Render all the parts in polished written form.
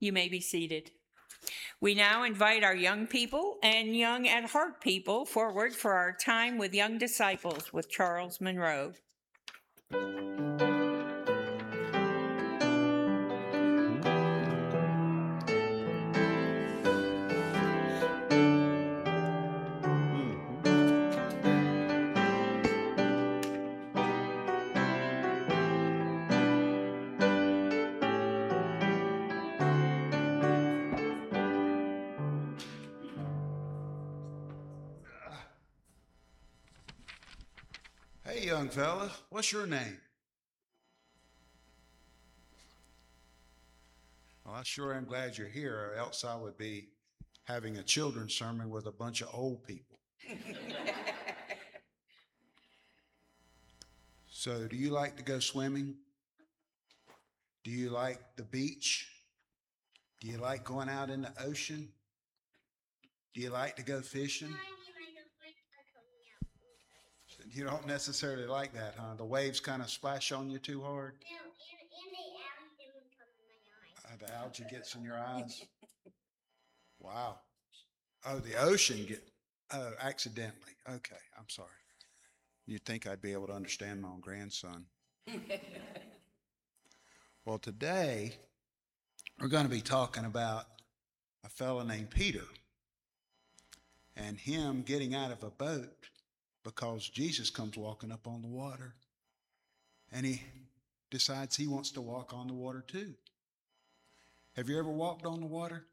You may be seated. We now invite our young people and young at heart people forward for our time with young disciples with Charles Monroe. Hey, young fella, what's your name? Well, I sure am glad you're here, or else I would be having a children's sermon with a bunch of old people. So, do you like to go swimming? Do you like the beach? Do you like going out in the ocean? Do you like to go fishing? You don't necessarily like that, huh? The waves kind of splash on you too hard? No, and the algae gets in your eyes? Wow. Oh, the ocean accidentally. Okay, I'm sorry. You'd think I'd be able to understand my own grandson. Well, today we're going to be talking about a fellow named Peter and him getting out of a boat because Jesus comes walking up on the water and he decides he wants to walk on the water too. Have you ever walked on the water?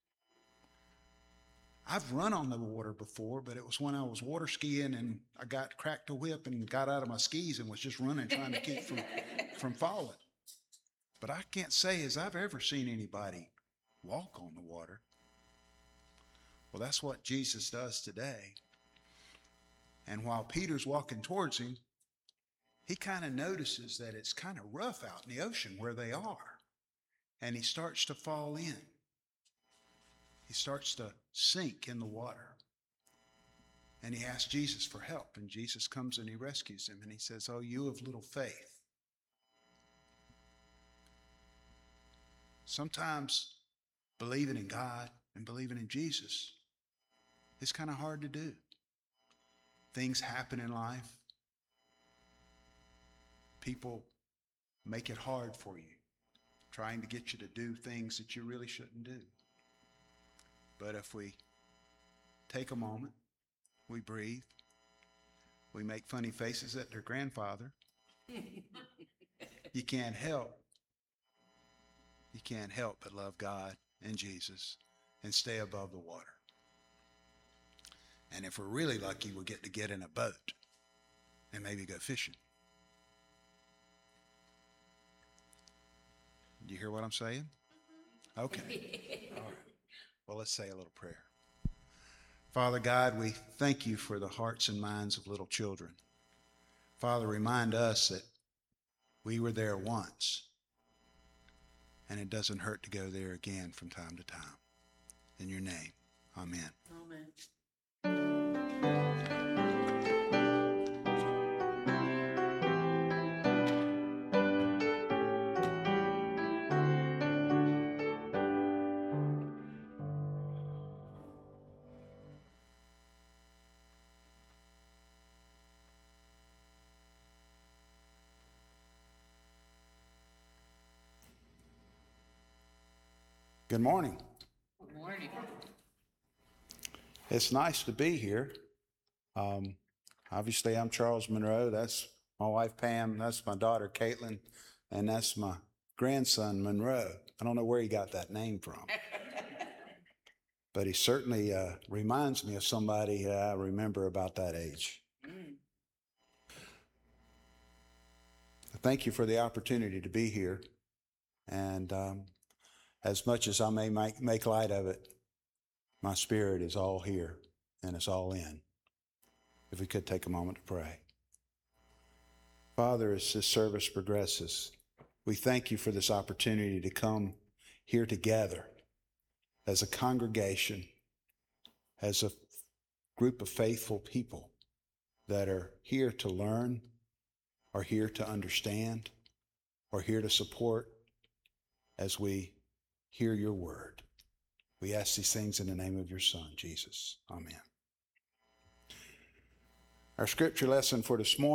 I've run on the water before, but it was when I was water skiing and I got cracked a whip and got out of my skis and was just running trying to keep from falling. But I can't say as I've ever seen anybody walk on the water. Well, that's what Jesus does today. And while Peter's walking towards him, he kind of notices that it's kind of rough out in the ocean where they are. And he starts to fall in. He starts to sink in the water. And he asks Jesus for help. And Jesus comes and he rescues him. And he says, "Oh, you of little faith." Sometimes believing in God and believing in Jesus is kind of hard to do. Things happen in life. People make it hard for you, trying to get you to do things that you really shouldn't do. But if we take a moment, we breathe, we make funny faces at their grandfather, you can't help but love God and Jesus and stay above the water. And if we're really lucky, we'll get to get in a boat and maybe go fishing. Do you hear what I'm saying? Okay. All right. Well, let's say a little prayer. Father God, we thank you for the hearts and minds of little children. Father, remind us that we were there once, and it doesn't hurt to go there again from time to time. In your name, amen. Amen. Good morning. Good morning. It's nice to be here. Obviously, I'm Charles Monroe. That's my wife, Pam. That's my daughter, Caitlin. And that's my grandson, Monroe. I don't know where he got that name from. But he certainly reminds me of somebody I remember about that age. Thank you for the opportunity to be here. And as much as I may make light of it, my spirit is all here and it's all in. If we could take a moment to pray. Father, as this service progresses, we thank you for this opportunity to come here together as a congregation, as a group of faithful people that are here to learn, are here to understand, are here to support as we hear your word. We ask these things in the name of your Son, Jesus. Amen. Our scripture lesson for this morning